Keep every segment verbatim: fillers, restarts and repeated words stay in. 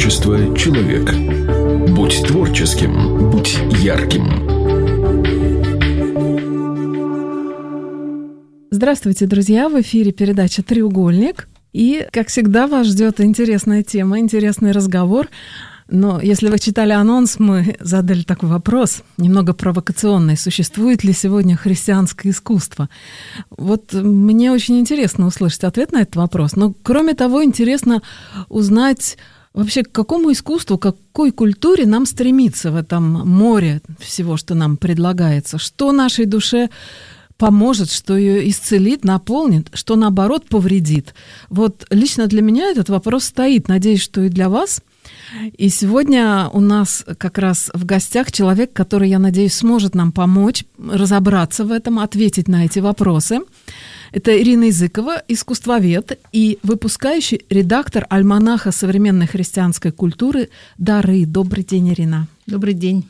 Творчество человек. Будь творческим, будь ярким. Здравствуйте, друзья! В эфире передача «Треугольник». И, как всегда, вас ждет интересная тема, интересный разговор. Но если вы читали анонс, мы задали такой вопрос, немного провокационный. Существует ли сегодня христианское искусство? Вот мне очень интересно услышать ответ на этот вопрос. Но, кроме того, интересно узнать вообще, к какому искусству, к какой культуре нам стремиться в этом море всего, что нам предлагается. Что нашей душе поможет, что ее исцелит, наполнит, что, наоборот, повредит. Вот лично для меня этот вопрос стоит. Надеюсь, что и для вас. И сегодня у нас как раз в гостях человек, который, я надеюсь, сможет нам помочь разобраться в этом, ответить на эти вопросы. Это Ирина Языкова, искусствовед и выпускающий редактор альманаха современной христианской культуры «Дары». Добрый день, Ирина. Добрый день.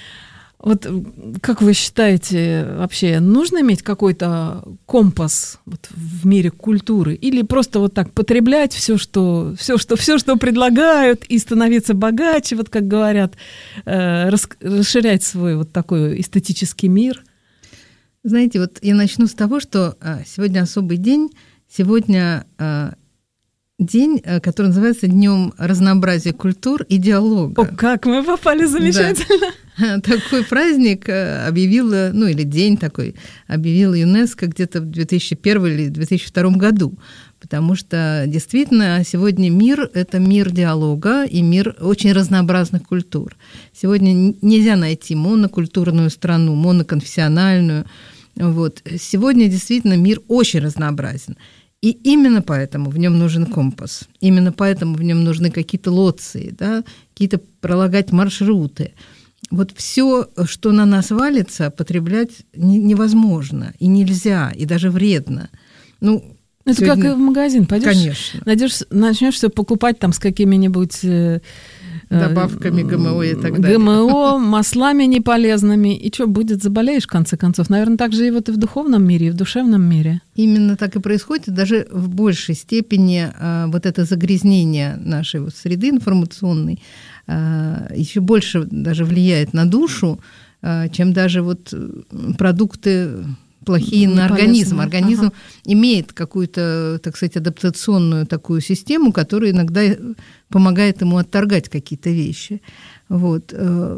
Вот как вы считаете, вообще нужно иметь какой-то компас вот в мире культуры или просто вот так потреблять все, что, все, что, все, что предлагают, и становиться богаче, вот как говорят, э, рас, расширять свой вот такой эстетический мир? Знаете, вот я начну с того, что а, сегодня особый день. Сегодня а, день, который называется Днем разнообразия культур и диалога. О, как мы попали замечательно! Да. Такой праздник объявила, ну или день такой, объявила ЮНЕСКО где-то в две тысячи первом или две тысячи втором году, потому что действительно сегодня мир – это мир диалога и мир очень разнообразных культур. Сегодня нельзя найти монокультурную страну, моноконфессиональную. Вот. Сегодня действительно мир очень разнообразен. И именно поэтому в нем нужен компас, именно поэтому в нем нужны какие-то лоции, да, какие-то пролагать маршруты. Вот все, что на нас валится, потреблять невозможно, и нельзя, и даже вредно. Ну, это сегодня... как и в магазин. Пойдешь, конечно. Найдешь, начнешь все покупать там с какими-нибудь... Э, добавками ГМО и так далее. ГМО, маслами неполезными. И что, будет, заболеешь, в конце концов? Наверное, так же и вот и в духовном мире, и в душевном мире. Именно так и происходит. Даже в большей степени а, вот это загрязнение нашей вот среды информационной а, еще больше даже влияет на душу, а, чем даже вот продукты плохие на организм. Организм ага. имеет какую-то, так сказать, адаптационную такую систему, которая иногда помогает ему отторгать какие-то вещи. Вот.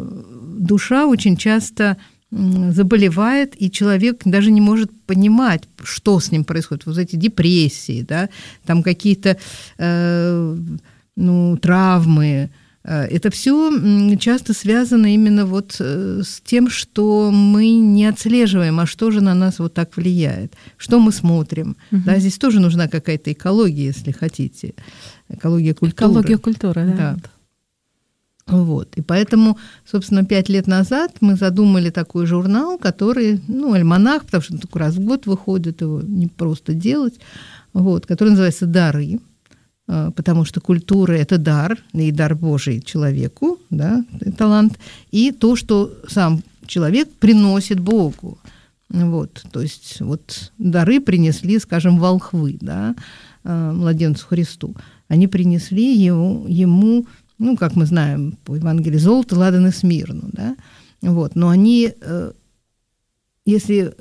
Душа очень часто заболевает, и человек даже не может понимать, что с ним происходит. Вот эти депрессии, да, там какие-то э, ну, травмы. Это все часто связано именно вот с тем, что мы не отслеживаем, а что же на нас вот так влияет, что мы смотрим. Угу. Да, здесь тоже нужна какая-то экология, если хотите, экология культуры. Экология культуры, да. да. Вот. И поэтому, собственно, пять лет назад мы задумали такой журнал, который, ну, альманах, потому что он только раз в год выходит, его не просто делать, вот, который называется «Дары». Потому что культура – это дар, и дар Божий человеку, да, талант, и то, что сам человек приносит Богу. Вот, то есть вот дары принесли, скажем, волхвы, да, младенцу Христу. Они принесли ему, ему, ну, как мы знаем по Евангелию, золото, ладан и смирну, да, вот, но они, если...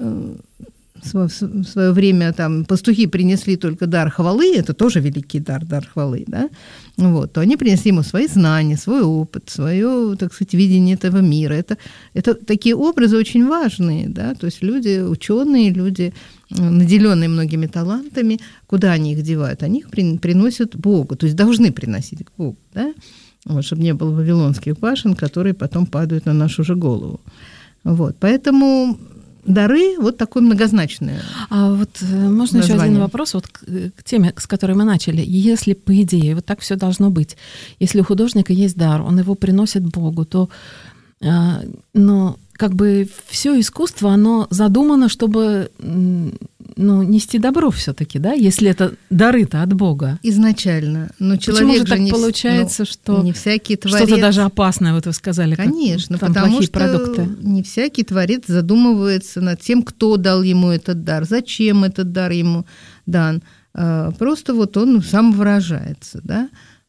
в свое время там пастухи принесли только дар хвалы, это тоже великий дар, дар хвалы, да, вот, то они принесли ему свои знания, свой опыт, свое, так сказать, видение этого мира. Это, это такие образы очень важные, да, то есть люди, ученые, люди, наделенные многими талантами, куда они их девают? Они их приносят Богу, то есть должны приносить к Богу, да, вот, чтобы не было вавилонских башен, которые потом падают на нашу же голову. Вот, поэтому... Дары вот такое многозначное. А вот можно название. Еще один вопрос вот к, к теме, с которой мы начали. Если, по идее, вот так все должно быть, если у художника есть дар, он его приносит Богу, то э, но как бы все искусство, оно задумано, чтобы ну, нести добро все-таки, да, если это дары-то от Бога. Изначально. Но человек Почему же так не, получается, ну, что не всякий творец... что-то даже опасное, вот вы сказали, конечно, как, там потому плохие что продукты. Не всякий творец задумывается над тем, кто дал ему этот дар, зачем этот дар ему дан. Просто вот он сам выражается, да.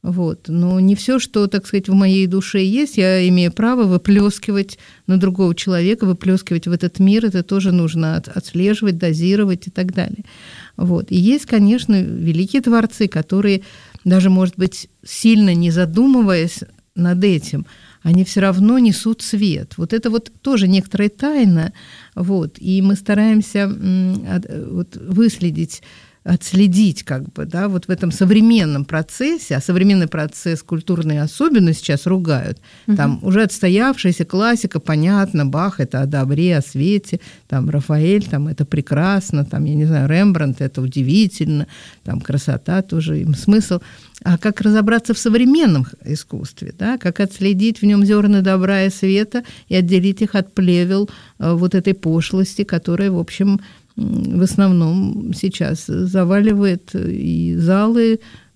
Вот. Но не все, что, так сказать, в моей душе есть, я имею право выплескивать на другого человека, выплескивать в этот мир. Это тоже нужно отслеживать, дозировать и так далее. Вот. И есть, конечно, великие творцы, которые даже, может быть, сильно не задумываясь над этим, они все равно несут свет. Вот это вот тоже некоторая тайна. Вот. И мы стараемся вот, выследить, отследить как бы, да, вот в этом современном процессе, а современный процесс культурный особенно сейчас ругают, угу. Там уже отстоявшаяся классика, понятно, Бах – это о добре, о свете, там Рафаэль – там это прекрасно, там, я не знаю, Рембрандт – это удивительно, там красота тоже, им смысл. А как разобраться в современном искусстве, да, как отследить в нем зерна добра и света и отделить их от плевел вот этой пошлости, которая, в общем, в основном сейчас заваливает и залы,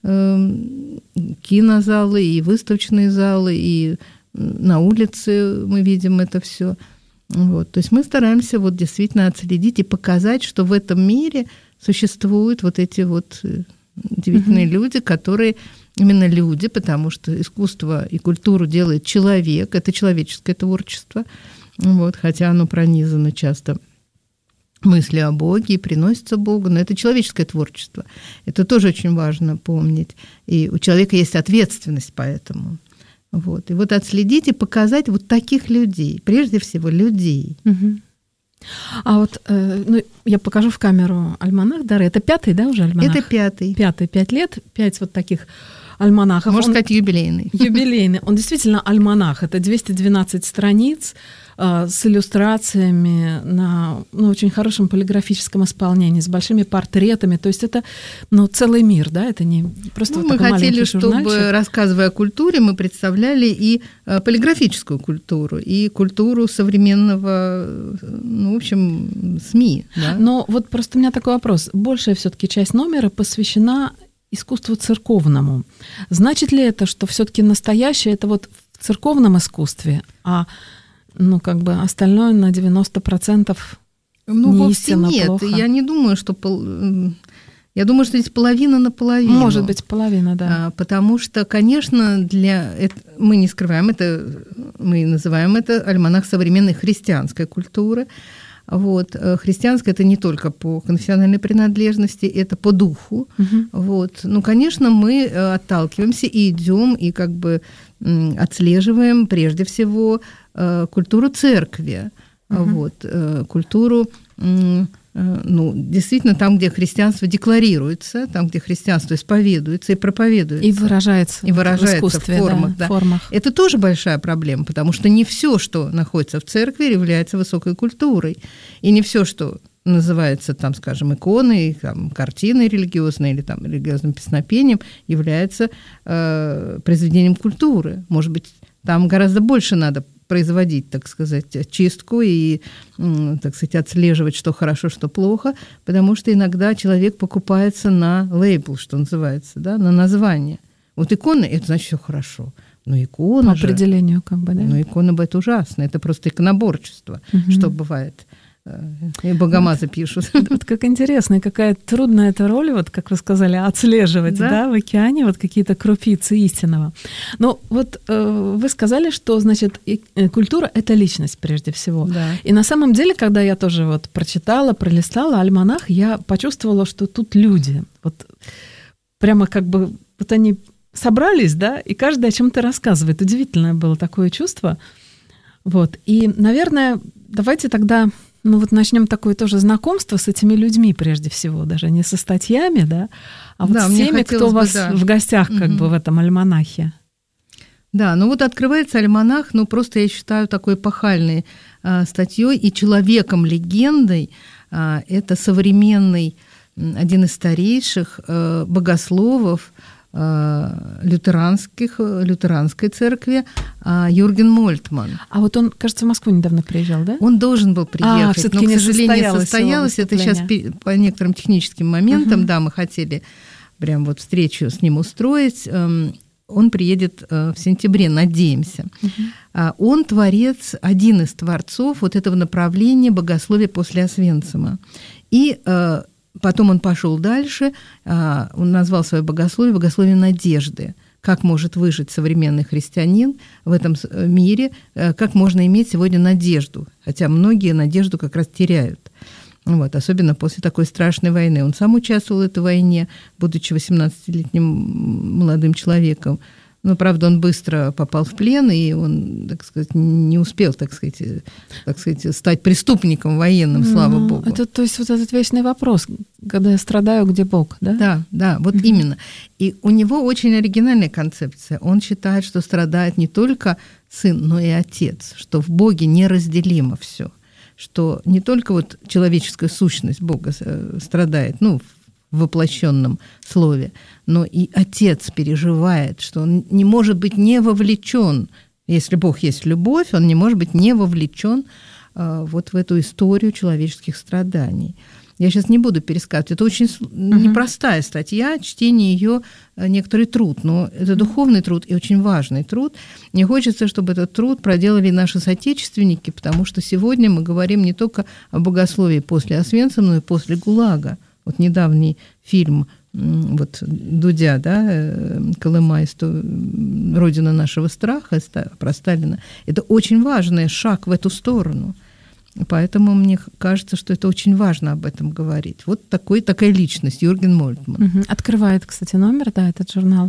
кинозалы, и выставочные залы, и на улице мы видим это все. Вот. То есть мы стараемся вот действительно отследить и показать, что в этом мире существуют вот эти вот удивительные mm-hmm. люди, которые именно люди, потому что искусство и культуру делает человек, это человеческое творчество, вот, хотя оно пронизано часто мысли о Боге и приносится Богу, но это человеческое творчество. Это тоже очень важно помнить. И у человека есть ответственность по этому. Вот. И вот отследить и показать вот таких людей, прежде всего людей. Угу. А вот э, ну, я покажу в камеру альманах Дары. Это пятый, да, уже альманах? Это пятый. Пятый, пять лет, пять вот таких альманахов. Можно Он, сказать, юбилейный. Юбилейный. Он действительно альманах. Это двести двенадцать страниц э, с иллюстрациями на ну, очень хорошем полиграфическом исполнении, с большими портретами. То есть это ну, целый мир, да? Это не просто ну, вот мы такой хотели, маленький чтобы, журнальчик. рассказывая о культуре, мы представляли и полиграфическую культуру, и культуру современного, ну, в общем, СМИ. Да? Но вот просто у меня такой вопрос. Большая все-таки часть номера посвящена искусству церковному. Значит ли это, что все-таки настоящее это вот в церковном искусстве, а ну, как бы остальное на девяносто процентов ну, не вовсе истинно нет. плохо? Я не думаю, что... Пол... Я думаю, что здесь половина на половину. Может быть, половина, да. Потому что, конечно, для... Это... мы не скрываем, это... мы называем это альманах современной христианской культуры. Вот. Христианское – это не только по конфессиональной принадлежности, это по духу. Угу. Вот. Ну, конечно, мы отталкиваемся и идем, и как бы отслеживаем прежде всего культуру церкви, угу. вот. Культуру, ну, действительно, там, где христианство декларируется, там, где христианство исповедуется и проповедуется. И выражается, и выражается в искусстве, в формах, да, да. формах. Это тоже большая проблема, потому что не все, что находится в церкви, является высокой культурой. И не все, что называется, там, скажем, иконой, там, картиной религиозной или там, религиозным песнопением, является э, произведением культуры. Может быть, там гораздо больше надо производить, так сказать, чистку и, так сказать, отслеживать, что хорошо, что плохо, потому что иногда человек покупается на лейбл, что называется, да, на название. Вот икона – это значит все хорошо. Но икона По же, определению, как бы, да? Но икона – это ужасно, это просто иконоборчество, угу. что бывает. И богомазы вот, пишут. Вот как интересно, и какая трудная эта роль, вот как вы сказали, отслеживать, да, да в океане вот какие-то крупицы истинного. Но вот э, вы сказали, что, значит, и, э, культура – это личность прежде всего. Да. И на самом деле, когда я тоже вот прочитала, пролистала альманах, я почувствовала, что тут люди. Вот прямо как бы вот они собрались, да, и каждый о чем-то рассказывает. Удивительное было такое чувство. Вот. И, наверное, давайте тогда... Ну вот начнем такое тоже знакомство с этими людьми прежде всего, даже не со статьями, да, а вот да, с теми, кто у вас бы, да. в гостях как угу. бы в этом альманахе. Да, ну вот открывается альманах, ну просто я считаю такой эпохальной а, статьей и человеком-легендой. А, это современный, один из старейших а, богословов лютеранских, лютеранской церкви Юрген Мольтман. А вот он, кажется, в Москву недавно приезжал, да? Он должен был приехать, а, но, к сожалению, не состоялось. Это сейчас по некоторым техническим моментам, uh-huh. да, мы хотели прям вот встречу с ним устроить. Он приедет в сентябре, надеемся. Uh-huh. Он творец, один из творцов вот этого направления богословия после Освенцима. И потом он пошел дальше, он назвал свое богословие «Богословие надежды», как может выжить современный христианин в этом мире, как можно иметь сегодня надежду, хотя многие надежду как раз теряют. Вот, особенно после такой страшной войны. Он сам участвовал в этой войне, будучи восемнадцатилетним молодым человеком. Но, правда, он быстро попал в плен, и он, так сказать, не успел, так сказать, так сказать стать преступником военным, слава ну, Богу. Это, то есть, вот этот вечный вопрос, когда я страдаю, где Бог, да? Да, да, вот mm-hmm. именно. И у него очень оригинальная концепция. Он считает, что страдает не только сын, но и отец, что в Боге неразделимо все, что не только вот человеческая сущность Бога страдает, ну, в воплощенном слове, но и отец переживает, что он не может быть не вовлечен, если Бог есть любовь, он не может быть не вовлечен э, вот в эту историю человеческих страданий. Я сейчас не буду пересказывать, это очень uh-huh. непростая статья, чтение ее некоторый труд, но это духовный труд и очень важный труд. Мне хочется, чтобы этот труд проделали наши соотечественники, потому что сегодня мы говорим не только о богословии после Освенцима, но и после ГУЛАГа. Вот недавний фильм вот, Дудя, да, «Колыма. Родина нашего страха» про Сталина. Это очень важный шаг в эту сторону. Поэтому мне кажется, что это очень важно об этом говорить. Вот такой, такая личность, Юрген Мольтман. Угу. Открывает, кстати, номер, да, этот журнал.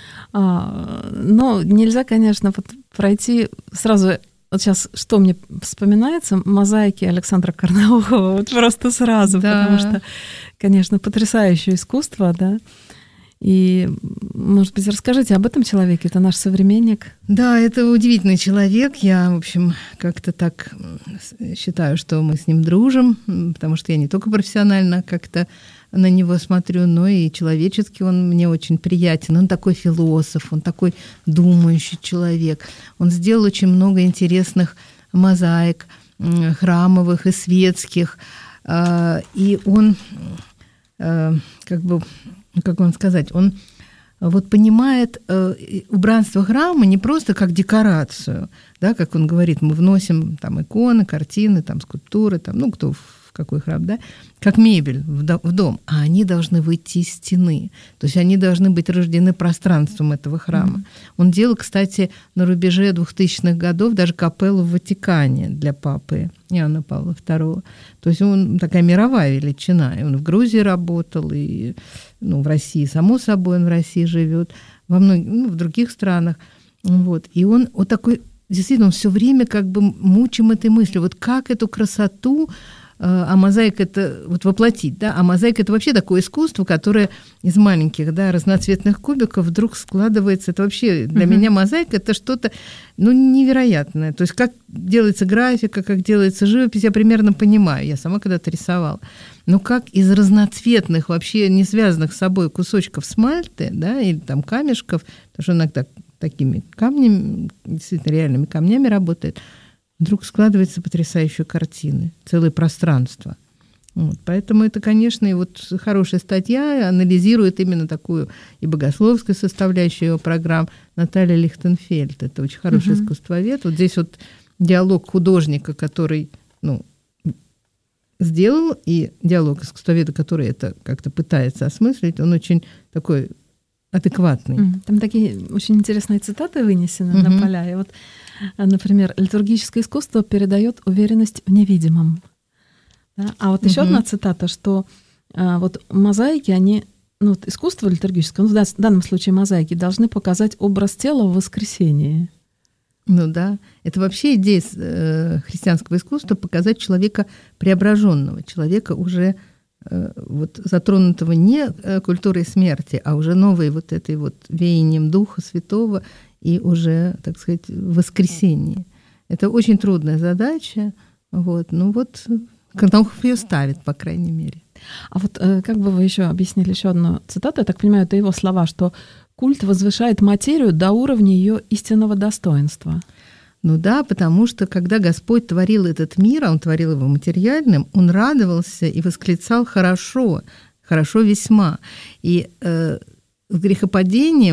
А, но нельзя, конечно, вот пройти сразу... Вот сейчас что мне вспоминается? Мозаики Александра Карнаухова. Вот просто сразу, да. Потому что, конечно, потрясающее искусство, да. И, может быть, расскажите об этом человеке. Это наш современник. Да, это удивительный человек. Я, в общем, как-то так считаю, что мы с ним дружим, потому что я не только профессионально как-то на него смотрю, но и человечески он мне очень приятен. Он такой философ, он такой думающий человек. Он сделал очень много интересных мозаик, храмовых и светских. И он, как бы, как вам сказать, он вот понимает убранство храма не просто как декорацию, да, как он говорит, мы вносим там иконы, картины, там скульптуры, там, ну, кто в какой храм, да, как мебель в дом, а они должны выйти из стены. То есть они должны быть рождены пространством этого храма. Mm-hmm. Он делал, кстати, на рубеже двухтысячных годов даже капеллу в Ватикане для папы Иоанна Павла второго. То есть он такая мировая величина. И он в Грузии работал, и ну, в России, само собой, он в России живет, во многих, ну, в других странах. Вот. И он вот такой, действительно, он все время как бы мучим этой мыслью. Вот как эту красоту, а мозаика это вот воплотить, да, а мозаика это вообще такое искусство, которое из маленьких, да, разноцветных кубиков вдруг складывается. Это вообще для uh-huh. меня мозаика это что-то, ну, невероятное. То есть как делается графика, как делается живопись, я примерно понимаю. Я сама когда-то рисовала. Но как из разноцветных, вообще не связанных с собой кусочков смальты, да, или там камешков, потому что иногда такими камнями, действительно реальными камнями работает, вдруг складываются потрясающие картины, целое пространство. Вот. Поэтому это, конечно, и вот хорошая статья анализирует именно такую и богословскую составляющую его программ Наталья Лихтенфельд. Это очень хороший uh-huh. искусствовед. Вот здесь вот диалог художника, который ну, сделал, и диалог искусствоведа, который это как-то пытается осмыслить, он очень такой адекватный. Uh-huh. Там такие очень интересные цитаты вынесены uh-huh. на поля. И вот, например, литургическое искусство передает уверенность в невидимом. Да? А вот еще uh-huh. одна цитата, что а, вот мозаики, они, ну, вот искусство литургическое, ну, в данном случае мозаики, должны показать образ тела в воскресении. Ну да, это вообще идея э, христианского искусства показать человека преображенного, человека уже э, вот затронутого не культурой смерти, а уже новой вот этой вот веянием Духа Святого и уже, так сказать, воскресении. Это очень трудная задача, вот, ну вот Карнаухов ее ставит, по крайней мере. А вот как бы вы еще объяснили еще одну цитату, я так понимаю, это его слова, что культ возвышает материю до уровня ее истинного достоинства. Ну да, потому что когда Господь творил этот мир, а Он творил его материальным, Он радовался и восклицал «хорошо», «хорошо весьма». И э, с грехопадением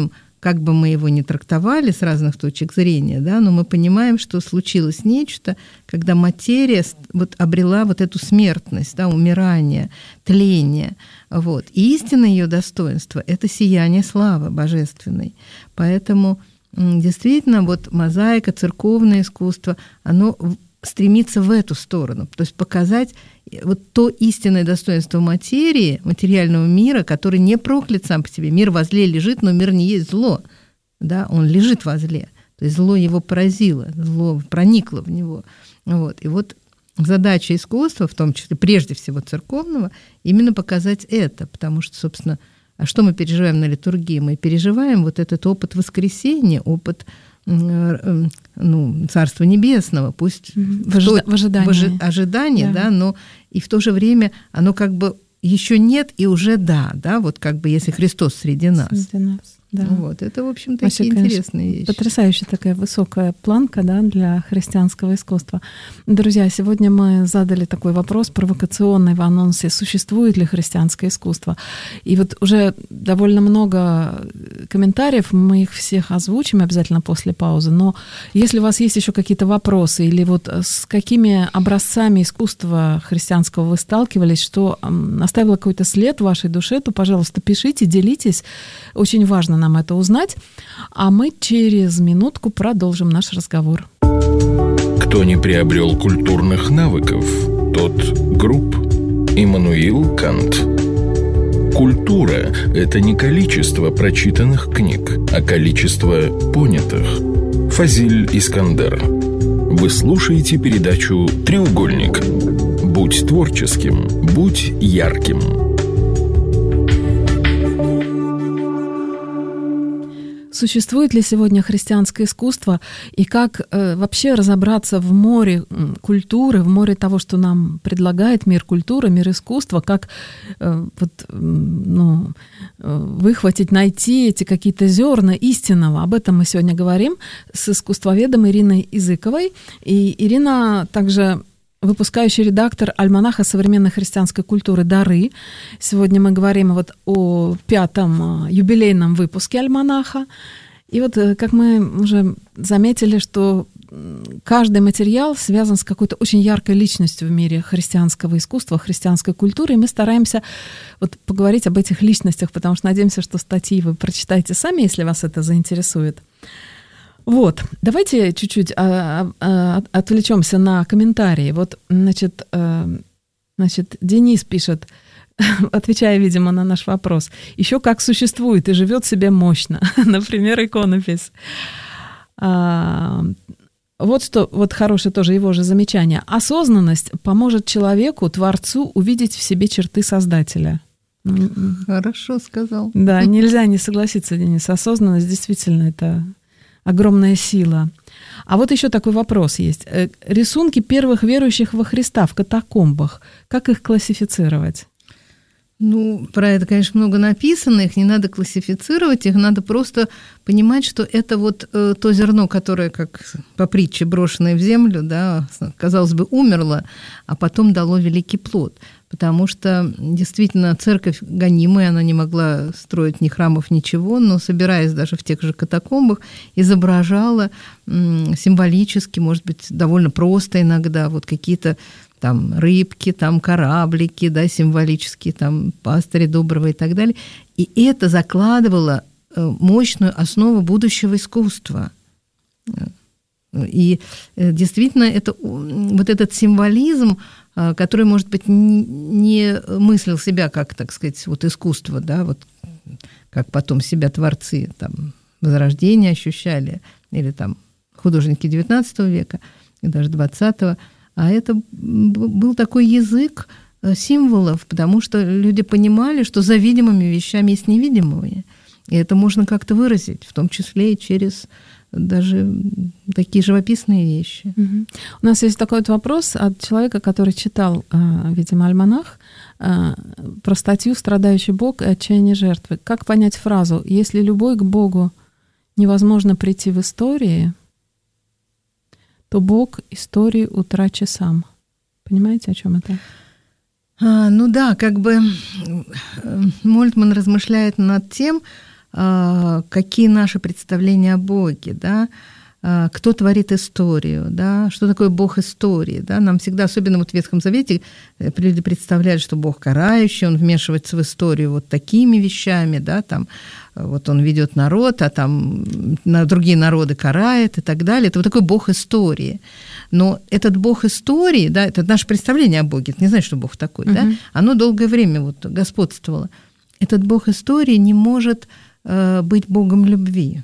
как бы мы его ни трактовали с разных точек зрения, да, но мы понимаем, что случилось нечто, когда материя вот обрела вот эту смертность, да, умирание, тление. Вот. И истинное ее достоинство – это сияние славы божественной. Поэтому действительно вот мозаика, церковное искусство, оно стремится в эту сторону, то есть показать вот то истинное достоинство материи, материального мира, который не проклят сам по себе. Мир во зле лежит, но мир не есть зло. Да? Он лежит во зле. То есть зло его поразило, зло проникло в него. Вот. И вот задача искусства, в том числе прежде всего церковного, именно показать это, потому что, собственно, а что мы переживаем на литургии? Мы переживаем вот этот опыт воскресения, опыт ну, Царства Небесного, пусть в, ожида- в ожидании, в ожи- ожидании да. Да, но и в то же время оно как бы еще нет и уже да, да, вот как бы если Христос среди нас. Среди нас. Да. Вот, это, в общем, такие Вообще, интересные вещи. Потрясающая такая высокая планка, да, для христианского искусства. Друзья, сегодня мы задали такой вопрос провокационный в анонсе: существует ли христианское искусство? И вот уже довольно много комментариев, мы их всех озвучим обязательно после паузы, но если у вас есть еще какие-то вопросы или вот с какими образцами искусства христианского вы сталкивались, что оставило какой-то след в вашей душе, то, пожалуйста, пишите, делитесь. Очень важно нам это узнать, а мы через минутку продолжим наш разговор. Кто не приобрел культурных навыков, тот груб. Иммануил Кант. Культура – это не количество прочитанных книг, а количество понятых. Фазиль Искандер. Вы слушаете передачу «Треугольник». Будь творческим, будь ярким. Существует ли сегодня христианское искусство, и как э, вообще разобраться в море культуры, в море того, что нам предлагает мир культуры, мир искусства, как э, вот, ну, выхватить, найти эти какие-то зерна истинного. Об этом мы сегодня говорим с искусствоведом Ириной Языковой. И Ирина также выпускающий редактор альманаха современной христианской культуры «Дары». Сегодня мы говорим вот о пятом юбилейном выпуске альманаха. И вот, как мы уже заметили, что каждый материал связан с какой-то очень яркой личностью в мире христианского искусства, христианской культуры, и мы стараемся вот поговорить об этих личностях, потому что надеемся, что статьи вы прочитаете сами, если вас это заинтересует. Вот, давайте чуть-чуть а, а, отвлечемся на комментарии. Вот, значит, а, значит, Денис пишет, отвечая, видимо, на наш вопрос, еще как существует и живет себе мощно. Например, иконопись. А, вот что, вот хорошее тоже его же замечание. Осознанность поможет человеку, творцу, увидеть в себе черты Создателя. Хорошо сказал. Да, нельзя не согласиться, Денис. Осознанность действительно это огромная сила. А вот еще такой вопрос есть. Рисунки первых верующих во Христа в катакомбах, как их классифицировать? Ну, про это, конечно, много написано, их не надо классифицировать, их надо просто понимать, что это вот э, то зерно, которое, как по притче, брошенное в землю, да, казалось бы, умерло, а потом дало великий плод. Потому что действительно церковь гонимая, она не могла строить ни храмов, ничего, но, собираясь даже в тех же катакомбах, изображала м, символически, может быть, довольно просто иногда, вот какие-то там рыбки, там кораблики, да, символические, там пастыри доброго и так далее. И это закладывало мощную основу будущего искусства. И действительно, это, вот этот символизм, который, может быть, не мыслил себя как, так сказать, вот искусство, да, вот как потом себя творцы там, Возрождения ощущали, или там художники девятнадцатого века, и даже двадцатого, а это был такой язык символов, потому что люди понимали, что за видимыми вещами есть невидимые, и это можно как-то выразить, в том числе и через даже такие живописные вещи. Угу. У нас есть такой вот вопрос от человека, который читал, видимо, альманах, про статью «Страдающий Бог и отчаяние жертвы». Как понять фразу «Если любовь к Богу невозможно прийти в истории, то Бог истории утраче сам». Понимаете, о чем это? А, ну да, как бы Мольтман размышляет над тем, какие наши представления о Боге, да, кто творит историю, да, что такое Бог истории. Да? Нам всегда, особенно вот в Ветхом Завете, люди представляют, что Бог карающий, Он вмешивается в историю вот такими вещами, да, там, вот Он ведет народ, а там на другие народы карает и так далее. Это вот такой Бог истории. Но этот Бог истории, да, это наше представление о Боге, это не значит, что Бог такой, uh-huh. да, оно долгое время вот господствовало. Этот Бог истории не может э, быть Богом любви.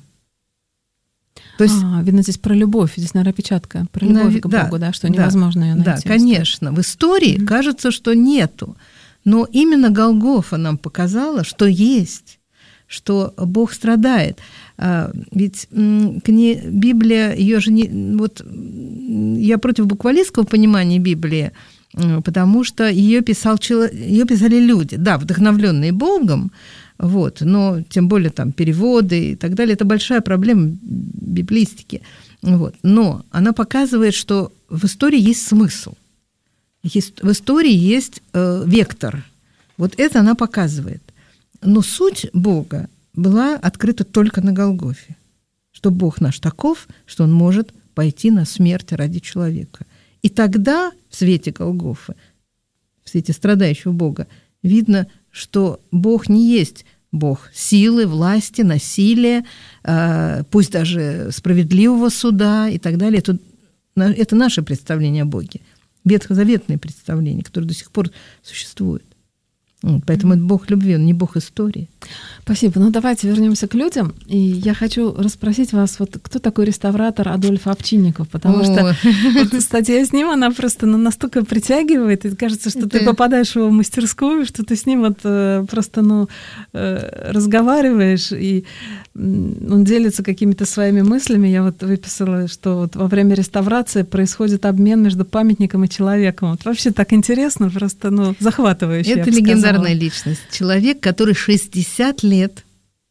То есть, а, видно, здесь про любовь, здесь, наверное, опечатка, про любовь на, к да, Богу, да, что невозможно да, ее найти. Да, конечно. В истории mm-hmm. кажется, что нету. Но именно Голгофа нам показала, что есть, что Бог страдает. А, ведь кни... Библия, ее же не... Вот, я против буквалистского понимания Библии, потому что ее писал, ее писали люди, да, вдохновленные Богом, вот, но тем более там переводы и так далее, это большая проблема библистики. Вот. Но она показывает, что в истории есть смысл, есть, в истории есть э, вектор. Вот это она показывает. Но суть Бога была открыта только на Голгофе, что Бог наш таков, что Он может пойти на смерть ради человека. И тогда в свете Голгофы, в свете страдающего Бога, видно, что Бог не есть Бог силы, власти, насилия, пусть даже справедливого суда и так далее. Это, это наше представление о Боге, ветхозаветное представление, которое до сих пор существует. Вот, поэтому это Бог любви, Он не Бог истории. Спасибо. Ну, давайте вернемся к людям. И я хочу расспросить вас, вот кто такой реставратор Адольф Овчинников? Потому О. что вот, статья с ним, она просто ну, настолько притягивает, и кажется, что это... ты попадаешь в его мастерскую, что ты с ним вот просто ну, разговариваешь, и он делится какими-то своими мыслями. Я вот выписала, что вот во время реставрации происходит обмен между памятником и человеком. Вот вообще так интересно, просто ну, захватывающе. Это легендарная личность. Человек, который шестьдесят лет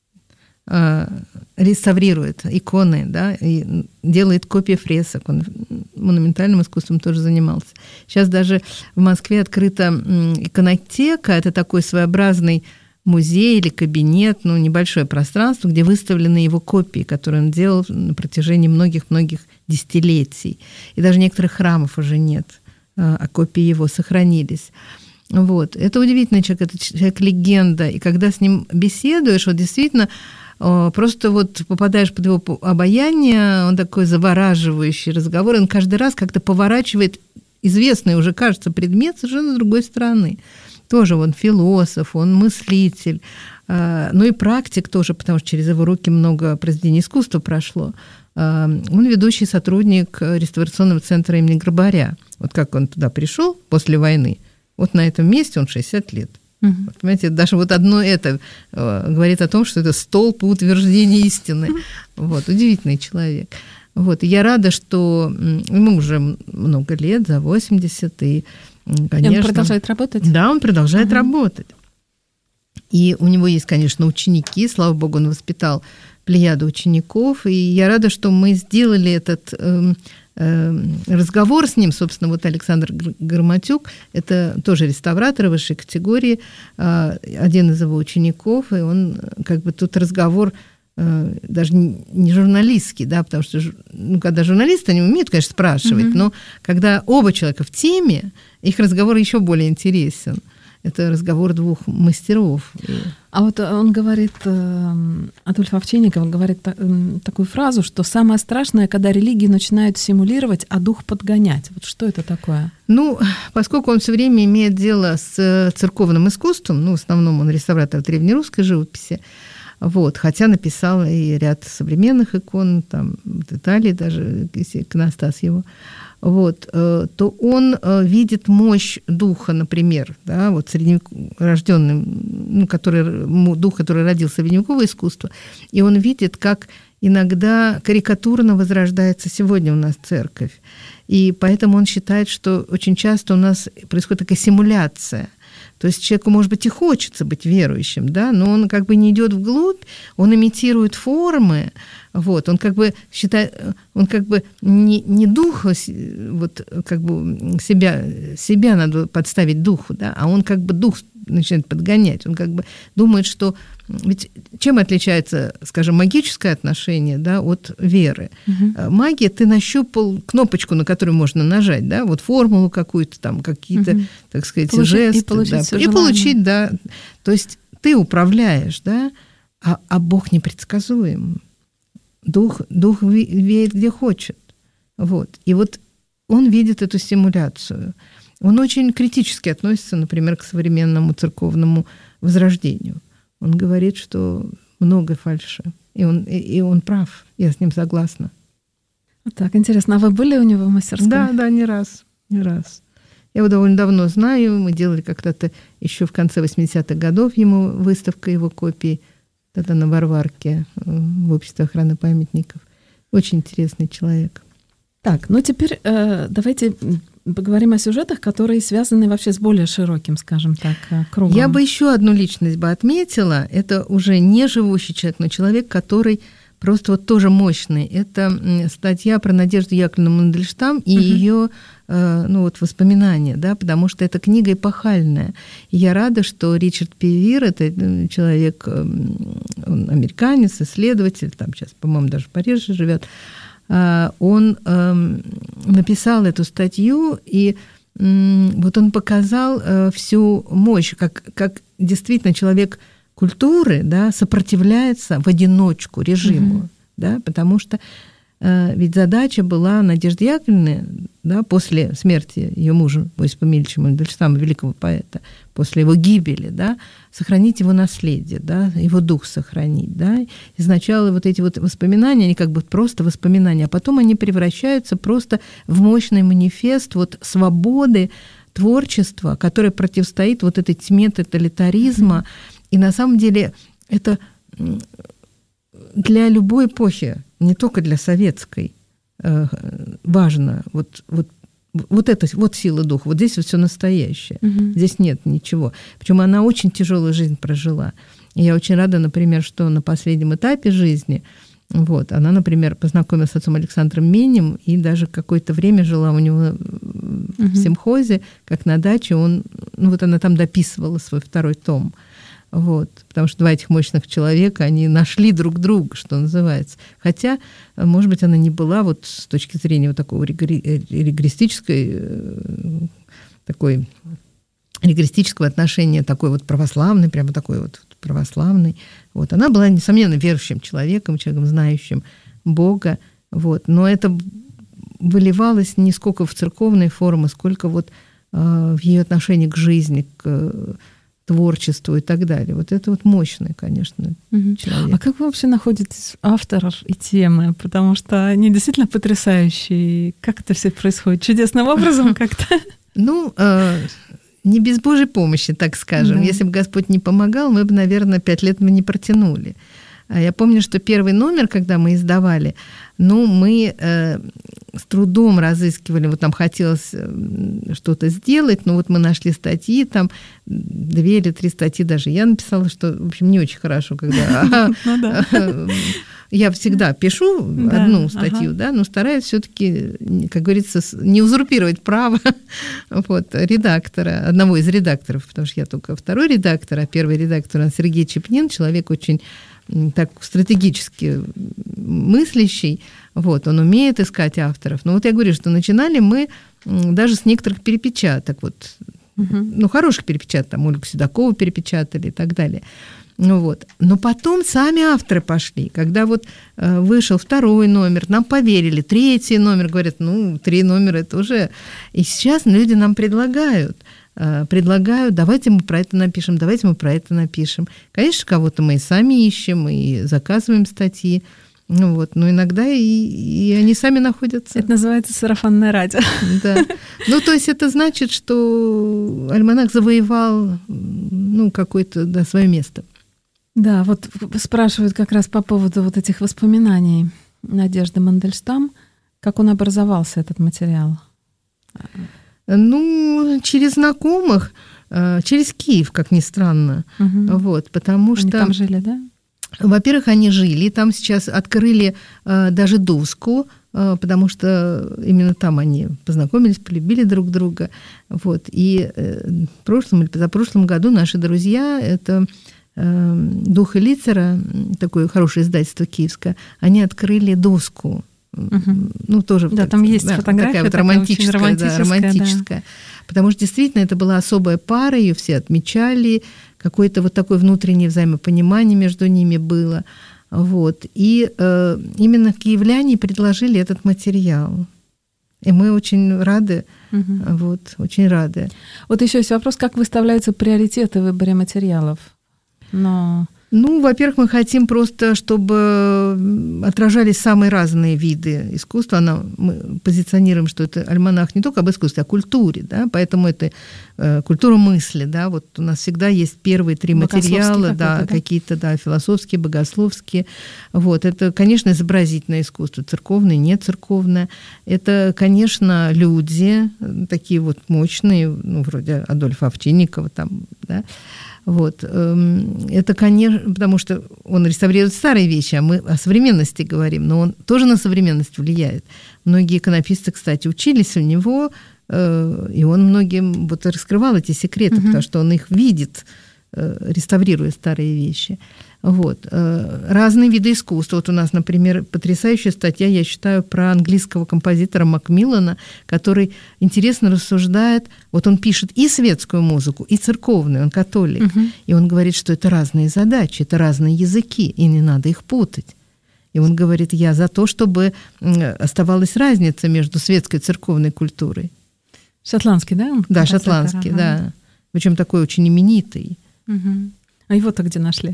э, реставрирует иконы, да, и делает копии фресок. Он монументальным искусством тоже занимался. Сейчас даже в Москве открыта иконотека. Это такой своеобразный музей или кабинет, ну, небольшое пространство, где выставлены его копии, которые он делал на протяжении многих-многих десятилетий. И даже некоторых храмов уже нет, а копии его сохранились. Вот. Это удивительный человек, это человек-легенда. И когда с ним беседуешь, вот действительно просто вот попадаешь под его обаяние, он такой завораживающий разговор, он каждый раз как-то поворачивает известный уже, кажется, предмет совершенно с другой стороны. Тоже он философ, он мыслитель, ну и практик тоже, потому что через его руки много произведений искусства прошло. Он ведущий сотрудник реставрационного центра имени Грабаря. Вот как он туда пришел после войны, вот на этом месте он шестьдесят лет. Uh-huh. Вот, понимаете, даже вот одно это говорит о том, что это столб утверждения истины. Uh-huh. Вот, удивительный человек. Вот, и я рада, что ему уже много лет, за восемьдесят, и, конечно... И он продолжает работать? Да, он продолжает uh-huh. работать. И у него есть, конечно, ученики, слава богу, он воспитал плеяду учеников, и я рада, что мы сделали этот э, э, разговор с ним. Собственно, вот Александр Громатюк, это тоже реставратор высшей категории, э, один из его учеников, и он как бы тут разговор э, даже не журналистский, да, потому что ну, когда журналисты, они умеют, конечно, спрашивать, mm-hmm. но когда оба человека в теме, их разговор еще более интересен. Это разговор двух мастеров. А вот он говорит, Адольф Овчинников говорит такую фразу, что самое страшное, когда религии начинают симулировать, а дух подгонять. Вот что это такое? Ну, поскольку он все время имеет дело с церковным искусством, ну, в основном он реставратор древнерусской живописи, вот, хотя написал и ряд современных икон, там, в Италии даже, иконостас его, вот, то он видит мощь духа, например, да, вот рожденным, ну, который, дух, который родился в средневековое искусство, и он видит, как иногда карикатурно возрождается сегодня у нас церковь. И поэтому он считает, что очень часто у нас происходит такая симуляция. То есть человеку, может быть, и хочется быть верующим, да, но он как бы не идет вглубь, он имитирует формы, вот, он как бы считает, он как бы не, не дух, вот как бы себя, себя надо подставить духу, да, а он как бы дух начинает подгонять. Он как бы думает, что... Ведь чем отличается, скажем, магическое отношение, да, от веры? Угу. Магия, ты нащупал кнопочку, на которую можно нажать, да, вот формулу какую-то, там, какие-то, угу. так сказать, получить, жесты. И получить, да, и получить, да. То есть ты управляешь, да, а, а Бог непредсказуем. Дух, дух веет, где хочет. Вот. И вот он видит эту стимуляцию. Он очень критически относится, например, к современному церковному возрождению. Он говорит, что много фальши. И он, и, и он прав. Я с ним согласна. Вот так, интересно. А вы были у него в мастерской? Да, да, не раз. Не раз. Я его довольно давно знаю. Мы делали когда-то еще в конце восьмидесятых годов ему выставка его копий. Тогда на Варварке в Обществе охраны памятников. Очень интересный человек. Так, ну теперь э, давайте поговорим о сюжетах, которые связаны вообще с более широким, скажем так, кругом. Я бы еще одну личность бы отметила. Это уже не живущий человек, но человек, который просто вот тоже мощный. Это статья про Надежду Яковлевну Мандельштам и угу. ее э, ну, вот воспоминания, да, потому что эта книга эпохальная. И я рада, что Ричард Певир, это человек, он американец, исследователь, там сейчас, по-моему, даже в Париже живет, он э, написал эту статью, и э, вот он показал э, всю мощь, как, как действительно человек культуры, да, сопротивляется в одиночку режиму, mm-hmm. да, потому что э, ведь задача была Надежды Яковлевны, да, после смерти ее мужа Осипа Мильича Мандельштама, великого поэта, после его гибели, да, сохранить его наследие, да, его дух сохранить, да. И сначала вот эти вот воспоминания, они как бы просто воспоминания, а потом они превращаются просто в мощный манифест вот свободы творчества, которое противостоит вот этой тьме тоталитаризма. Mm-hmm. И на самом деле это для любой эпохи, не только для советской, важно вот, вот, вот это вот сила духа, вот здесь вот все настоящее, угу. здесь нет ничего. Причем она очень тяжелую жизнь прожила. И я очень рада, например, что на последнем этапе жизни вот, она, например, познакомилась с отцом Александром Менем и даже какое-то время жила у него угу. в симхозе, как на даче. Он, ну вот она там дописывала свой второй том. Вот, потому что два этих мощных человека, они нашли друг друга, что называется. Хотя, может быть, она не была вот с точки зрения вот такого регрессической, такой, регрессического отношения, такой вот православный, прямо такой вот православный. Вот. Она была, несомненно, верующим человеком, человеком, знающим Бога. Вот. Но это выливалось не сколько в церковной формы, сколько вот э, в ее отношении к жизни, к творчеству и так далее. Вот это вот мощный, конечно, угу. человек. А как вы вообще находите авторов и темы? Потому что они действительно потрясающие. Как это все происходит? Чудесным образом как-то? Ну, не без Божьей помощи, так скажем. Если бы Господь не помогал, мы бы, наверное, пять лет мы не протянули. Я помню, что первый номер, когда мы издавали, ну, мы э, с трудом разыскивали, вот нам хотелось что-то сделать, но вот мы нашли статьи, там две или три статьи даже я написала, что, в общем, не очень хорошо, когда... Я всегда пишу одну статью, да, но стараюсь все-таки, как говорится, не узурпировать право вот, редактора, одного из редакторов, потому что я только второй редактор, а первый редактор у нас Сергей Чепнин, человек очень так стратегически мыслящий, вот, он умеет искать авторов. Но вот я говорю, что начинали мы даже с некоторых перепечаток, вот, угу. ну, хороших перепечаток, там Ольгу Седокову перепечатали и так далее. Ну, вот. Но потом сами авторы пошли. Когда вот э, вышел второй номер, нам поверили, третий номер, говорят, ну, три номера это уже... И сейчас люди нам предлагают, э, предлагают, давайте мы про это напишем, давайте мы про это напишем. Конечно, кого-то мы и сами ищем, и заказываем статьи. Ну вот, но иногда и, и они сами находятся. Это называется сарафанное радио. Да. Ну, то есть это значит, что альманах завоевал, ну, какое-то, да, свое место. Да, вот спрашивают как раз по поводу вот этих воспоминаний Надежды Мандельштам. Как он образовался, этот материал? Ну, через знакомых, через Киев, как ни странно. Угу. Вот, потому они что... там жили, да? Во-первых, они жили, там сейчас открыли э, даже доску потому что именно там они познакомились, полюбили друг друга. Вот. И в прошлом или позапрошлом году наши друзья, это «Дух и Лицера», такое хорошее издательство киевское, они открыли доску. Угу. Ну, тоже да, так, там есть да, фотография такая вот такая романтическая, романтическая, да, романтическая. Да. Потому что действительно это была особая пара, ее все отмечали, какое-то вот такое внутреннее взаимопонимание между ними было. Вот. И э, именно киевляне предложили этот материал. И мы очень рады, угу. вот, очень рады. Вот еще есть вопрос, как выставляются приоритеты в выборе материалов? Но... Ну, во-первых, мы хотим просто, чтобы отражались самые разные виды искусства. Она, мы позиционируем, что это альманах не только об искусстве, а о культуре, да, поэтому это э, культура мысли, да, вот у нас всегда есть первые три материала, да, да, какие-то, да, философские, богословские, вот, это, конечно, изобразительное искусство, церковное, не церковное, это, конечно, люди, такие вот мощные, ну, вроде Адольфа Овчинникова, там, да. Вот. Это, конечно, потому что он реставрирует старые вещи, а мы о современности говорим, но он тоже на современность влияет. Многие иконописцы, кстати, учились у него, и он многим вот раскрывал эти секреты, угу. потому что он их видит, реставрируя старые вещи. Вот. Разные виды искусства. Вот у нас, например, потрясающая статья, я считаю, про английского композитора Макмиллана, который интересно рассуждает. Вот он пишет и светскую музыку, и церковную, он католик. Угу. И он говорит, что это разные задачи, это разные языки, и не надо их путать. И он говорит, я за то, чтобы оставалась разница между светской и церковной культурой. Шотландский, да? Он да, шотландский, да. Причем такой очень именитый. Угу. А его-то где нашли?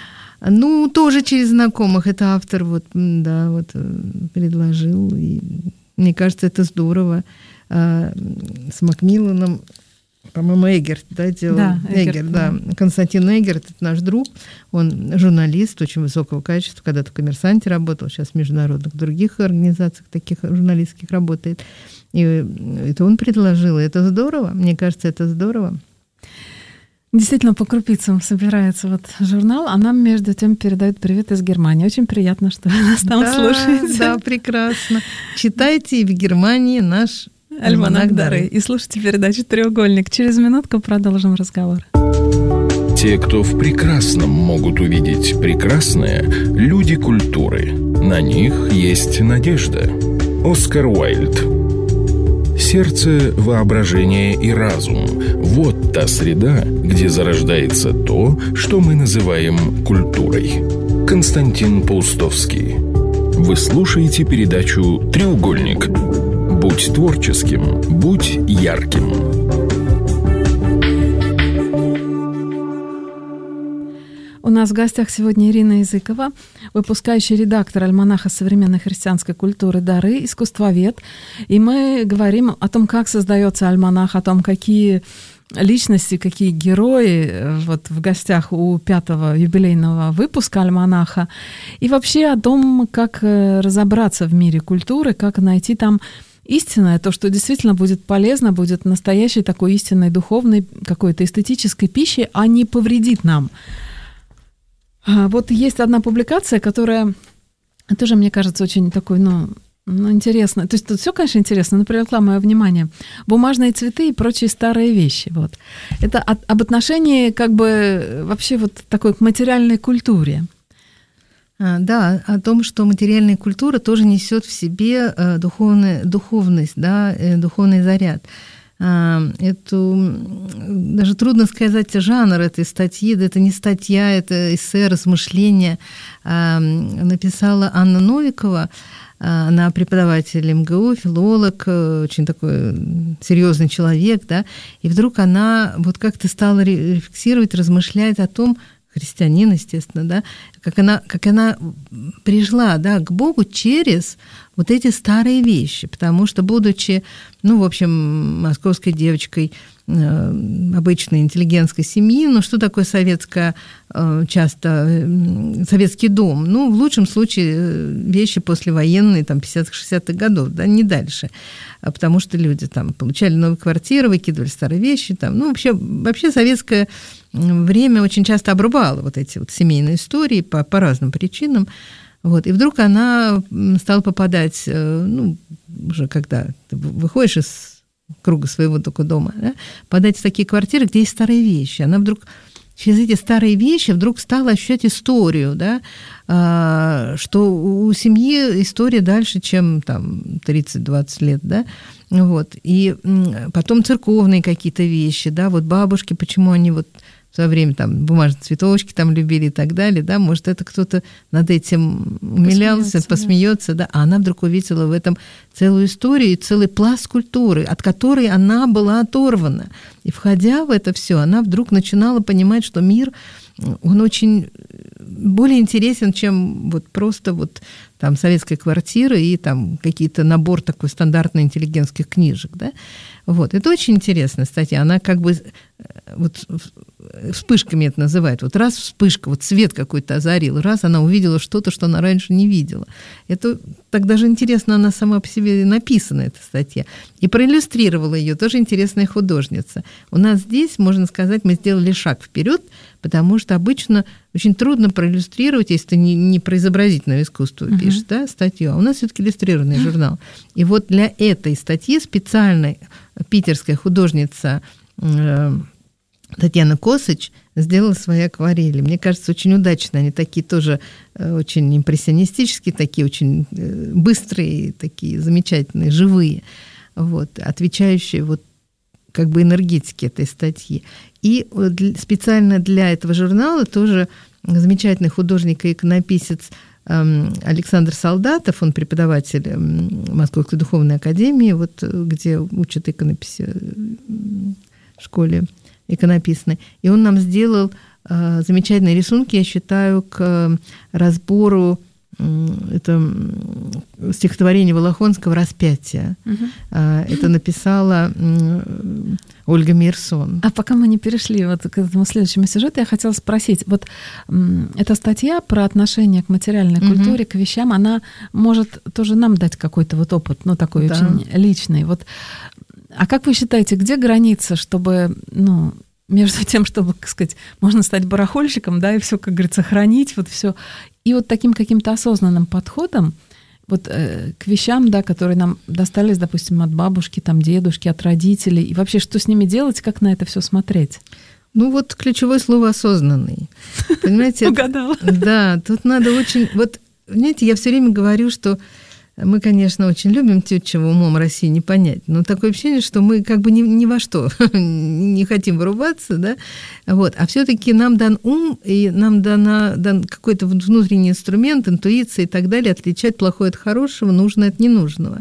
Ну, тоже через знакомых. Это автор вот, да, вот, предложил. И мне кажется, это здорово. А, с Макмилланом, по-моему, Эггерт, да, делал. Да, Эггерт, Эггерт, да. да. Константин Эггерт, это наш друг. Он журналист очень высокого качества. Когда-то в «Коммерсанте» работал, сейчас в международных других организациях таких журналистских работает. И это он предложил. И это здорово. Мне кажется, это здорово. Действительно, по крупицам собирается вот журнал, а нам, между тем, передают привет из Германии. Очень приятно, что вы нас там да, слушаете. Да, прекрасно. Читайте в Германии наш «Альманах Дары» и слушайте передачу «Треугольник». Через минутку продолжим разговор. Те, кто в прекрасном могут увидеть прекрасное, люди культуры. На них есть надежда. Оскар Уайльд. Сердце, воображение и разум – вот та среда, где зарождается то, что мы называем культурой. Константин Паустовский. Вы слушаете передачу «Треугольник». Будь творческим, будь ярким. У нас в гостях сегодня Ирина Языкова, выпускающий редактор альманаха современной христианской культуры «Дары», искусствовед. И мы говорим о том, как создается альманах, о том, какие личности, какие герои вот в гостях у пятого юбилейного выпуска альманаха. И вообще о том, как разобраться в мире культуры, как найти там истинное, то, что действительно будет полезно, будет настоящей такой истинной духовной какой-то эстетической пищей, а не повредит нам. Вот есть одна публикация, которая тоже, мне кажется, очень такой, ну, ну интересно. То есть тут все, конечно, интересно, но привлекла мое внимание. Бумажные цветы и прочие старые вещи. Вот. Это от, об отношении как бы вообще вот такой к материальной культуре. А, да, о том, что материальная культура тоже несет в себе э, духовный, духовность, да, э, духовный заряд. Эту, даже трудно сказать жанр этой статьи, да это не статья, это эссе, размышления, написала Анна Новикова, она преподаватель эм гэ у, филолог, очень такой серьезный человек, да, и вдруг она вот как-то стала рефлексировать, размышлять о том, христианин, естественно, да, как она, как она пришла, да, к Богу через вот эти старые вещи, потому что, будучи, ну, в общем, московской девочкой э, обычной интеллигентской семьи, ну, что такое советская, э, часто э, советский дом? Ну, в лучшем случае вещи послевоенные, там, пятидесятых-шестидесятых годов, да, не дальше, а потому что люди там получали новые квартиры, выкидывали старые вещи, там, ну, вообще, вообще советское время очень часто обрубало вот эти вот семейные истории по, по разным причинам. Вот. И вдруг она стала попадать, ну, уже когда ты выходишь из круга своего только дома, да, попадать в такие квартиры, где есть старые вещи. Она вдруг через эти старые вещи вдруг стала ощущать историю, да, что у семьи история дальше, чем там тридцать-двадцать лет, да, вот. И потом церковные какие-то вещи, да, вот бабушки, почему они вот в свое время там бумажные цветочки там любили и так далее, да, может, это кто-то над этим умилялся, посмеется, посмеется, да. да, а она вдруг увидела в этом целую историю и целый пласт культуры, от которой она была оторвана. И входя в это все, она вдруг начинала понимать, что мир, он очень более интересен, чем вот просто вот там советская квартира и там какие-то набор такой стандартных интеллигентских книжек, да. Вот, это очень интересная статья. Она как бы вот вспышками это называют. Вот раз вспышка, вот свет какой-то озарил, раз она увидела что-то, что она раньше не видела. Это так даже интересно, она сама по себе написана, эта статья. И проиллюстрировала ее тоже интересная художница. У нас здесь, можно сказать, мы сделали шаг вперед, потому что обычно очень трудно проиллюстрировать, если ты не, не про изобразительное искусство uh-huh. пишешь, да, статью, а у нас все-таки иллюстрированный uh-huh. журнал. И вот для этой статьи специально питерская художница э, Татьяна Косыч сделала свои акварели. Мне кажется, очень удачно. Они такие тоже э, очень импрессионистические, такие очень э, быстрые, такие замечательные, живые, вот, отвечающие вот как бы энергетике этой статьи. И специально для этого журнала тоже замечательный художник и иконописец Александр Солдатов, он преподаватель Московской духовной академии, вот, где учат иконописи в школе иконописной. И он нам сделал замечательные рисунки, я считаю, к разбору это стихотворение Волохонского «Распятие». Угу. Это написала Ольга Мейерсон. А пока мы не перешли вот к этому следующему сюжету, я хотела спросить. Вот эта статья про отношение к материальной угу. культуре, к вещам, она может тоже нам дать какой-то вот опыт, ну, такой да. очень личный. Вот. А как вы считаете, где граница, чтобы, ну, между тем, чтобы, так сказать, можно стать барахольщиком, да, и все, как говорится, хранить, вот все, и вот таким каким-то осознанным подходом вот э, к вещам, да, которые нам достались, допустим, от бабушки, там, дедушки, от родителей, и вообще, что с ними делать, как на это все смотреть? Ну, вот ключевое слово «осознанный». Понимаете? Угадала. Да, тут надо очень... Вот, знаете, я все время говорю, что мы, конечно, очень любим те, чего умом России не понять, но такое ощущение, что мы как бы ни, ни во что не хотим вырубаться, да, вот, а все-таки нам дан ум, и нам дана, дан какой-то внутренний инструмент, интуиция и так далее, отличать плохое от хорошего, нужное от ненужного.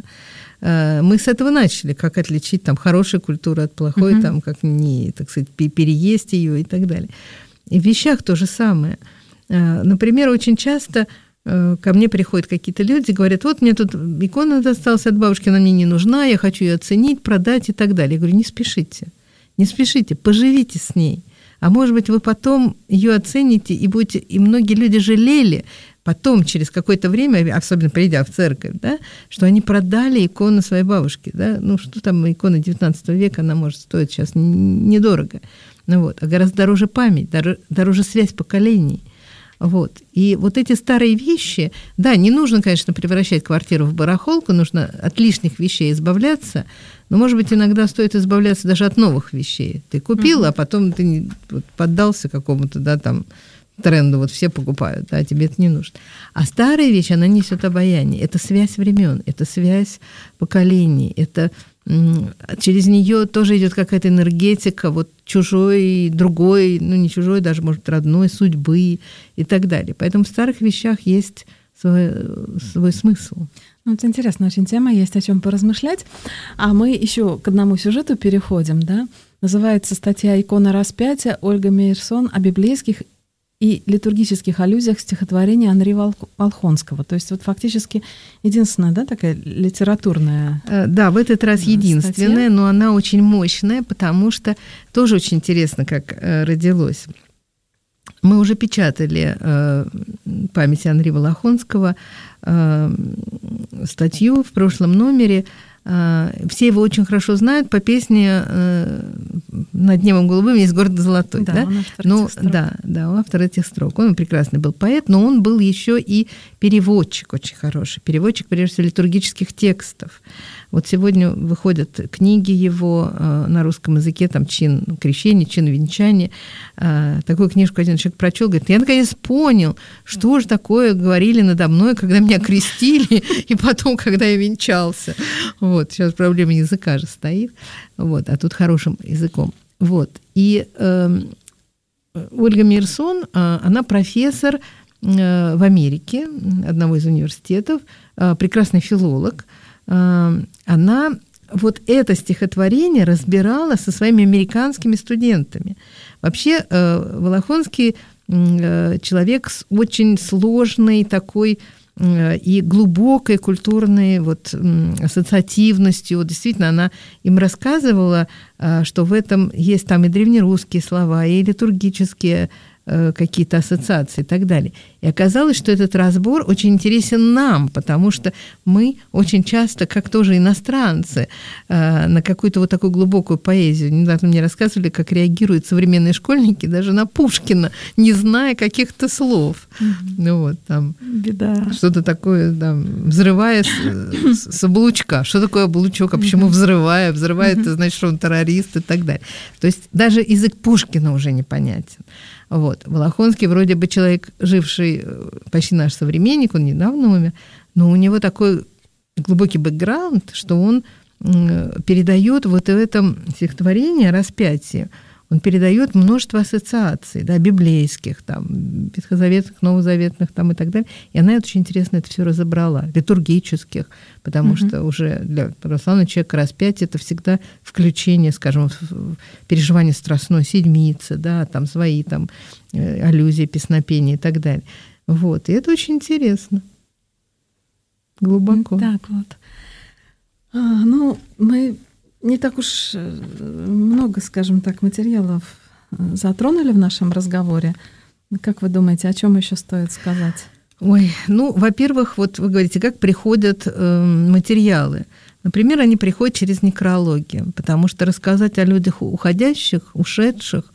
Мы с этого начали, как отличить там хорошую культуру от плохой, uh-huh. там, как не, так сказать, переесть ее и так далее. И в вещах то же самое. Например, очень часто ко мне приходят какие-то люди, говорят, вот мне тут икона досталась от бабушки, она мне не нужна, я хочу ее оценить, продать и так далее. Я говорю, не спешите, не спешите, поживите с ней. А может быть, вы потом ее оцените, и будете, и многие люди жалели потом, через какое-то время, особенно придя в церковь, да, что они продали икону своей бабушки. Да? Ну, что там икона девятнадцатого века, она может стоить сейчас недорого. Ну, вот. А гораздо дороже память, дороже, дороже связь поколений. Вот. И вот эти старые вещи, да, не нужно, конечно, превращать квартиру в барахолку, нужно от лишних вещей избавляться, но, может быть, иногда стоит избавляться даже от новых вещей. Ты купил, mm-hmm. а потом ты не, вот, поддался какому-то, да, там, тренду, вот все покупают, да, тебе это не нужно. А старая вещь, она несет обаяние. Это связь времен, это связь поколений, это через нее тоже идет какая-то энергетика, вот чужой, другой, ну не чужой, даже, может, родной, судьбы и так далее. Поэтому в старых вещах есть свой, свой смысл. Ну, это интересная очень тема, есть о чем поразмышлять. А мы еще к одному сюжету переходим, да? Называется статья «Икона распятия» Ольга Мейерсон о библейских и литургических аллюзиях стихотворения Анри Волхонского. То есть вот фактически единственная, да, такая литературная Да, в этот раз единственная, статья. Но она очень мощная, потому что тоже очень интересно, как родилось. Мы уже печатали э, память Анри Волохонского, э, статью в прошлом номере Все его очень хорошо знают по песне «Над небом голубым есть город золотой». Да, да? Он автор ну, этих строк. Да, да, он автор этих строк. Он прекрасный был поэт, но он был еще и переводчик очень хороший. Переводчик, прежде всего, литургических текстов. Вот сегодня выходят книги его на русском языке, там «Чин крещения», «Чин венчания». Такую книжку один человек прочел, говорит, я наконец понял, что же такое говорили надо мной, когда меня крестили, и потом, когда я венчался. Вот, сейчас проблема языка же стоит, вот, а тут хорошим языком. Вот. И э, Ольга Мейерсон, она профессор в Америке, одного из университетов, прекрасный филолог. Она вот это стихотворение разбирала со своими американскими студентами. Вообще Волохонский человек с очень сложной такой и глубокой культурной вот ассоциативностью. Вот действительно, она им рассказывала, что в этом есть там и древнерусские слова, и литургические какие-то ассоциации и так далее. И оказалось, что этот разбор очень интересен нам, потому что мы очень часто, как тоже иностранцы, на какую-то вот такую глубокую поэзию. Недавно мне рассказывали, как реагируют современные школьники даже на Пушкина, не зная каких-то слов. Mm-hmm. Ну вот, там беда. Что-то такое, там, взрывая с, с облучка. Что такое облучок? А почему взрывая? Взрывая, mm-hmm. это значит, что он террорист и так далее. То есть даже язык Пушкина уже непонятен. Вот. Волохонский вроде бы человек, живший почти наш современник, он недавно умер, но у него такой глубокий бэкграунд, что он передает вот в этом стихотворении о распятии, он передает множество ассоциаций, да, библейских, там, ветхозаветных, новозаветных там, и так далее. И она очень интересно это все разобрала, литургических, потому mm-hmm. что уже для православного человека распятие – это всегда включение, скажем, в переживание Страстной Седмицы, да, там свои там, аллюзии, песнопения и так далее. Вот. И это очень интересно. Глубоко. Так вот. А, ну, мы... Не так уж много, скажем так, материалов затронули в нашем разговоре. Как вы думаете, о чем еще стоит сказать? Ой, ну, во-первых, вот вы говорите, как приходят э, материалы. Например, они приходят через некрологию, потому что рассказать о людях уходящих, ушедших,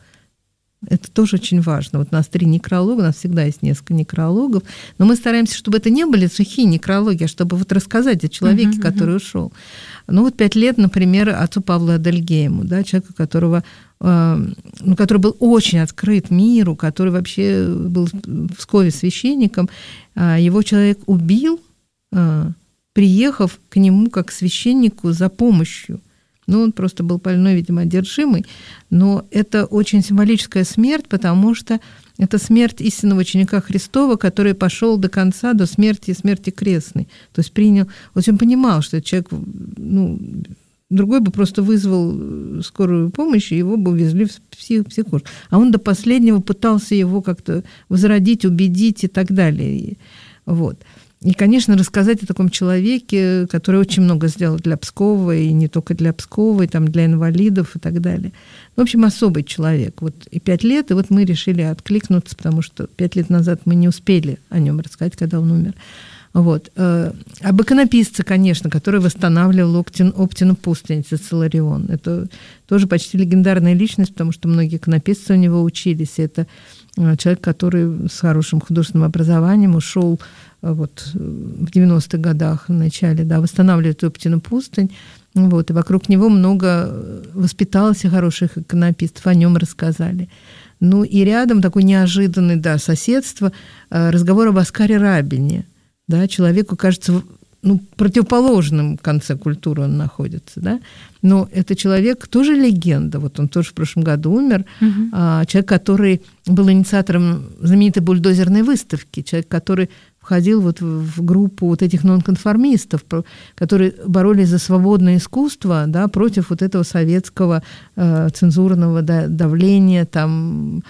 это тоже очень важно. Вот у нас три некролога, у нас всегда есть несколько некрологов, но мы стараемся, чтобы это не были сухие некрологи, а чтобы вот рассказать о человеке, uh-huh, который uh-huh. ушел. Ну вот пять лет, например, отцу Павлу Адельгейму, да, человеку, которого, э, ну, который был очень открыт миру, который вообще был в Пскове священником, э, его человек убил, э, приехав к нему как к священнику за помощью. Ну, он просто был больной, видимо, одержимый, но это очень символическая смерть, потому что это смерть истинного ученика Христова, который пошел до конца, до смерти и смерти крестной. То есть принял... Вот он понимал, что человек... Ну, другой бы просто вызвал скорую помощь, и его бы увезли в псих, психушку. А он до последнего пытался его как-то возродить, убедить и так далее. Вот. И, конечно, рассказать о таком человеке, который очень много сделал для Пскова, и не только для Пскова, и там для инвалидов и так далее. В общем, особый человек. Вот и пять лет, и вот мы решили откликнуться, потому что пять лет назад мы не успели о нем рассказать, когда он умер. Вот. Об иконописце, конечно, который восстанавливал Оптин, Оптину пустынь, Цициларион. Это тоже почти легендарная личность, потому что многие иконописцы у него учились. Это человек, который с хорошим художественным образованием ушел вот в девяностых годах в начале, да, восстанавливает Оптину пустынь. Вот, и вокруг него много воспиталось хороших иконописцев, о нем рассказали. Ну и рядом такое неожиданное, да, соседство, разговор об Оскаре Рабине. Да, человеку кажется, ну, в противоположном конце культуры он находится, да, но это человек тоже легенда, вот он тоже в прошлом году умер, uh-huh. а, человек, который был инициатором знаменитой бульдозерной выставки, человек, который входил вот в группу вот этих нонконформистов, которые боролись за свободное искусство, да, против вот этого советского э, цензурного да, давления, там,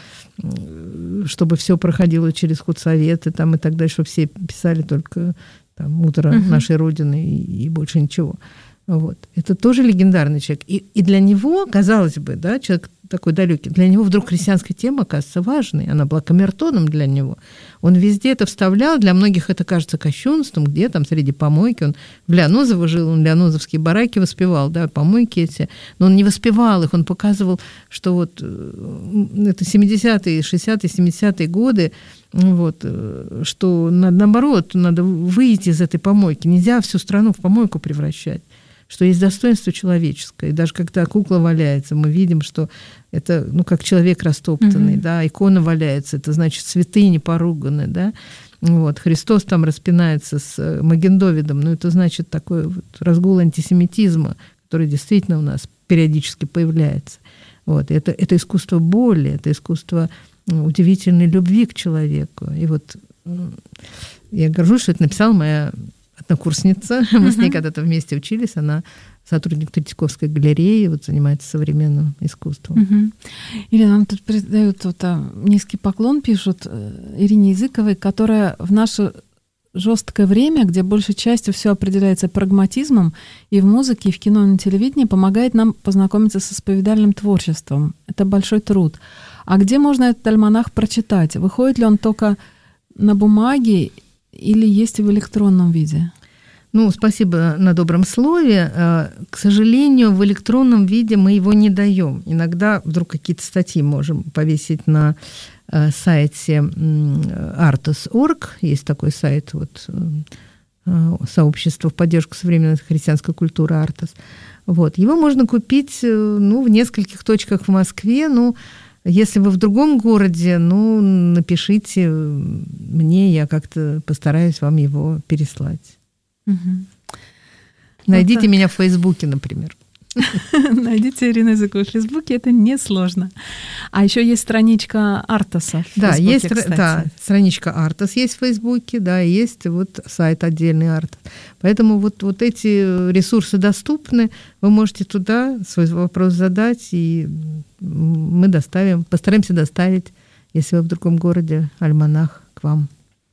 чтобы все проходило через худсоветы там, и так далее, чтобы все писали только там, «Утро uh-huh. нашей Родины» и, и больше ничего. Вот. Это тоже легендарный человек. И, и для него, казалось бы, да, человек такой далекий, для него вдруг христианская тема оказывается важной, она была камертоном для него. Он везде это вставлял, для многих это кажется кощунством, где там среди помойки, он в Лианозово жил, он лианозовские бараки воспевал, да, помойки эти, но он не воспевал их, он показывал, что вот это семидесятые, шестидесятые, семидесятые годы, вот, что наоборот, надо выйти из этой помойки, нельзя всю страну в помойку превращать, что есть достоинство человеческое. И даже когда кукла валяется, мы видим, что это, ну, как человек растоптанный, mm-hmm. да, икона валяется, это значит святыни поруганы, да. Вот, Христос там распинается с Магендовидом, ну, это значит такой вот разгул антисемитизма, который действительно у нас периодически появляется. Вот, это, это искусство боли, это искусство удивительной любви к человеку. И вот я горжусь, что это написала моя однокурсница. Мы uh-huh. с ней когда-то вместе учились. Она сотрудник Третьяковской галереи, вот занимается современным искусством. Uh-huh. Ирина, нам тут передают вот, а, низкий поклон, пишут Ирине Языковой, которая в наше жесткое время, где большей частью все определяется прагматизмом, и в музыке, и в кино, и на телевидении, помогает нам познакомиться с исповедальным творчеством. Это большой труд. А где можно этот альманах прочитать? Выходит ли он только на бумаге или есть и в электронном виде? Ну, спасибо на добром слове. К сожалению, в электронном виде мы его не даем. Иногда вдруг какие-то статьи можем повесить на сайте artos точка орг. Есть такой сайт вот, сообщества в поддержку современной христианской культуры Artos. Вот. Его можно купить ну, в нескольких точках в Москве. Ну, если вы в другом городе, ну, напишите мне, я как-то постараюсь вам его переслать. Угу. Найдите вот меня в Фейсбуке, например. Найдите Ирину Языкову в Фейсбуке, это несложно. А еще есть страничка Артоса в да, Фейсбуке, есть, кстати. Да, страничка Артос есть в Фейсбуке, да, и есть вот сайт отдельный Артос. Поэтому вот, вот эти ресурсы доступны, вы можете туда свой вопрос задать, и мы доставим, постараемся доставить, если вы в другом городе, альманах к вам.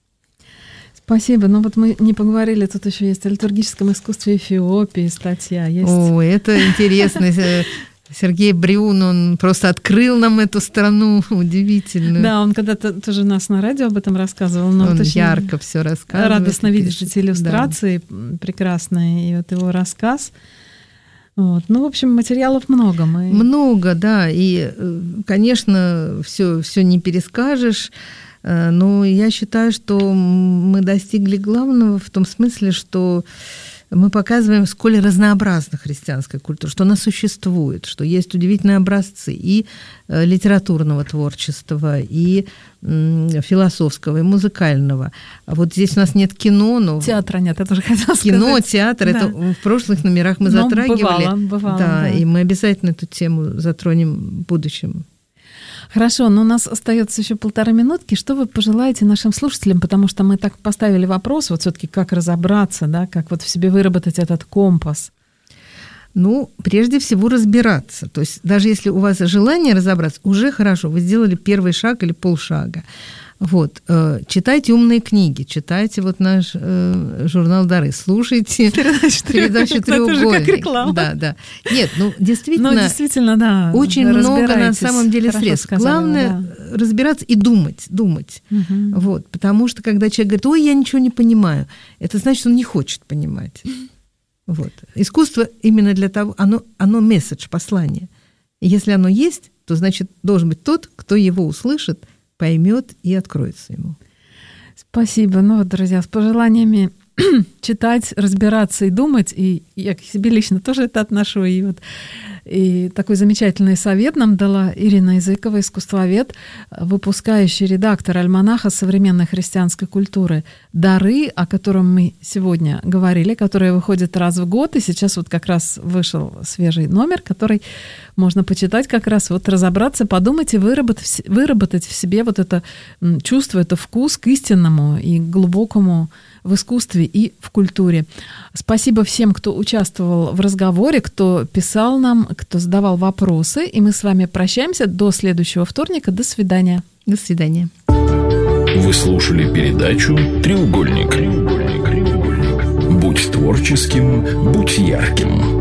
Спасибо. Но вот мы не поговорили, тут еще есть о литургическом искусстве Эфиопии статья. Есть... О, это интересно. Сергей Брюн, он просто открыл нам эту страну удивительную. Да, он когда-то тоже нас на радио об этом рассказывал. Но он вот ярко все рассказывает. Радостно видеть эти иллюстрации да. прекрасные, и вот его рассказ. Вот. Ну, в общем, материалов много. Мы... Много, да. И, конечно, все, все не перескажешь. Но я считаю, что мы достигли главного в том смысле, что мы показываем, сколь разнообразна христианская культура, что она существует, что есть удивительные образцы и литературного творчества, и философского, и музыкального. А вот здесь у нас нет кино. Но... Театра нет, я тоже хотела сказать. Кино, театр, да. Это в прошлых номерах мы но затрагивали. Бывало, бывало. Да, да, и мы обязательно эту тему затронем в будущем. Хорошо, но у нас остается еще полторы минутки. Что вы пожелаете нашим слушателям? Потому что мы так поставили вопрос, вот все-таки как разобраться, да, как вот в себе выработать этот компас. Ну, прежде всего разбираться. То есть даже если у вас желание разобраться, уже хорошо, вы сделали первый шаг или полшага. Вот. Читайте умные книги, читайте вот наш э, журнал «Дары», слушайте передачу «Треугольник». Да, да. Нет, ну действительно, ну, действительно да, очень много на самом деле средств. Сказали, главное да. разбираться и думать, думать. Угу. Вот. Потому что когда человек говорит, ой, я ничего не понимаю, это значит, он не хочет понимать. Вот. Искусство именно для того, оно, оно месседж, послание. И если оно есть, то значит, должен быть тот, кто его услышит, поймет и откроется ему. Спасибо. Ну вот, друзья, с пожеланиями читать, разбираться и думать, и я к себе лично тоже это отношу, и вот и такой замечательный совет нам дала Ирина Языкова, искусствовед, выпускающий редактор альманаха современной христианской культуры «Дары», о котором мы сегодня говорили, который выходит раз в год, и сейчас вот как раз вышел свежий номер, который можно почитать, как раз вот разобраться, подумать и выработать, выработать в себе вот это чувство, это вкус к истинному и глубокому в искусстве и в культуре. Спасибо всем, кто участвовал в разговоре, кто писал нам, кто задавал вопросы. И мы с вами прощаемся до следующего вторника. До свидания. До свидания. Вы слушали передачу «Треугольник». Будь творческим, будь ярким.